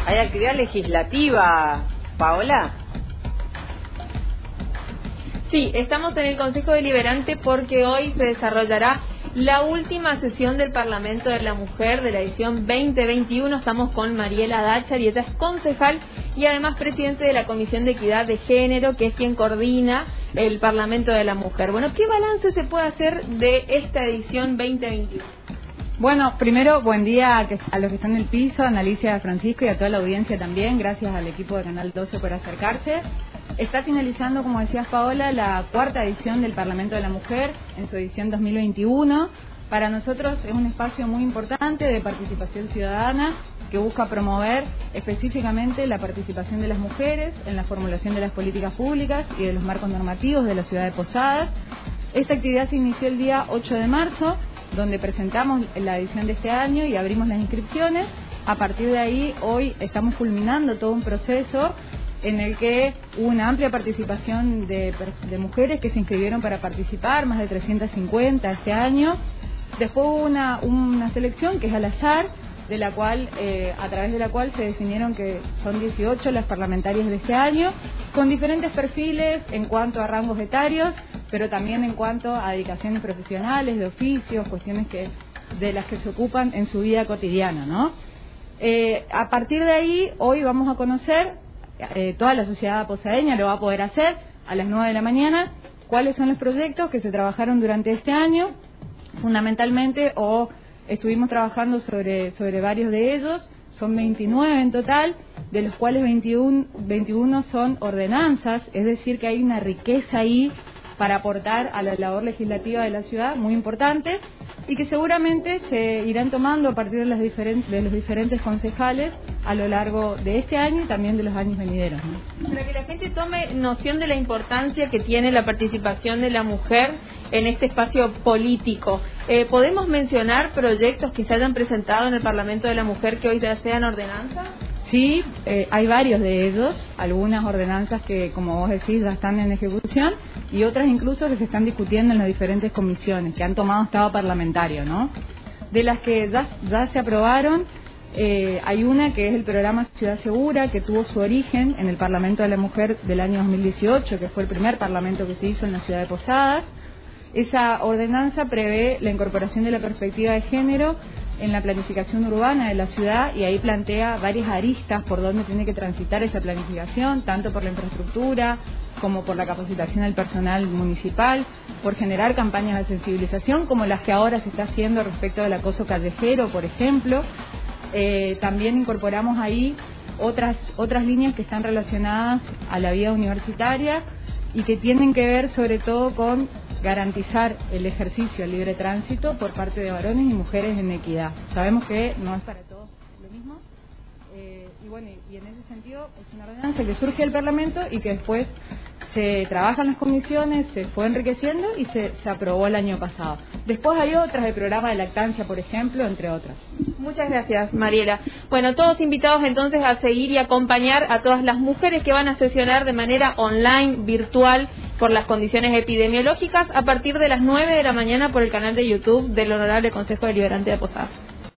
Hay actividad legislativa, Paola. Sí, estamos en el Consejo Deliberante porque hoy se desarrollará la última sesión del Parlamento de la Mujer de la edición 2021. Estamos con Mariela Dachar y ella es concejal y además presidente de la Comisión de Equidad de Género, que es quien coordina el Parlamento de la Mujer. Bueno, ¿qué balance se puede hacer de esta edición 2021? Bueno, primero, buen día a los que están en el piso, a Alicia, a Francisco y a toda la audiencia también. Gracias al equipo de Canal 12 por acercarse. Está finalizando, como decías Paola, la cuarta edición del Parlamento de la Mujer en su edición 2021. Para nosotros es un espacio muy importante de participación ciudadana que busca promover específicamente la participación de las mujeres en la formulación de las políticas públicas y de los marcos normativos de la ciudad de Posadas. Esta actividad se inició el día 8 de marzo, donde presentamos la edición de este año y abrimos las inscripciones. A partir de ahí, hoy estamos culminando todo un proceso en el que hubo una amplia participación de mujeres que se inscribieron para participar, más de 350 este año. Después hubo una selección que es al azar, de la cual, a través de la cual se definieron que son 18 las parlamentarias de este año, con diferentes perfiles en cuanto a rangos etarios, pero también en cuanto a dedicaciones profesionales, de oficios, cuestiones de las que se ocupan en su vida cotidiana, ¿no? A partir de ahí, hoy vamos a conocer, toda la sociedad posadeña lo va a poder hacer a las 9 de la mañana, cuáles son los proyectos que se trabajaron durante este año, fundamentalmente, estuvimos trabajando sobre varios de ellos. Son 29 en total, de los cuales 21 son ordenanzas, es decir, que hay una riqueza ahí para aportar a la labor legislativa de la ciudad, muy importante, y que seguramente se irán tomando a partir de los diferentes concejales a lo largo de este año y también de los años venideros, ¿no? Para que la gente tome noción de la importancia que tiene la participación de la mujer en este espacio político, ¿podemos mencionar proyectos que se hayan presentado en el Parlamento de la Mujer que hoy ya sean ordenanzas? Sí, hay varios de ellos, algunas ordenanzas que, como vos decís, ya están en ejecución y otras incluso que se están discutiendo en las diferentes comisiones que han tomado estado parlamentario, ¿no? De las que ya se aprobaron, hay una que es el programa Ciudad Segura, que tuvo su origen en el Parlamento de la Mujer del año 2018, que fue el primer parlamento que se hizo en la ciudad de Posadas. Esa ordenanza prevé la incorporación de la perspectiva de género en la planificación urbana de la ciudad y ahí plantea varias aristas por donde tiene que transitar esa planificación, tanto por la infraestructura como por la capacitación del personal municipal, por generar campañas de sensibilización como las que ahora se está haciendo respecto del acoso callejero, por ejemplo. También incorporamos ahí otras líneas que están relacionadas a la vida universitaria y que tienen que ver sobre todo con garantizar el ejercicio al libre tránsito por parte de varones y mujeres en equidad. Sabemos que no es para todos lo mismo, y en ese sentido es una ordenanza que surge del Parlamento y que después se trabaja en las comisiones, se fue enriqueciendo y se aprobó el año pasado. Después hay otras, el programa de lactancia, por ejemplo, entre otras. Muchas gracias, Mariela. Bueno, todos invitados entonces a seguir y acompañar a todas las mujeres que van a sesionar de manera online, virtual, por las condiciones epidemiológicas, a partir de las 9 de la mañana por el canal de YouTube del Honorable Consejo Deliberante de Posadas.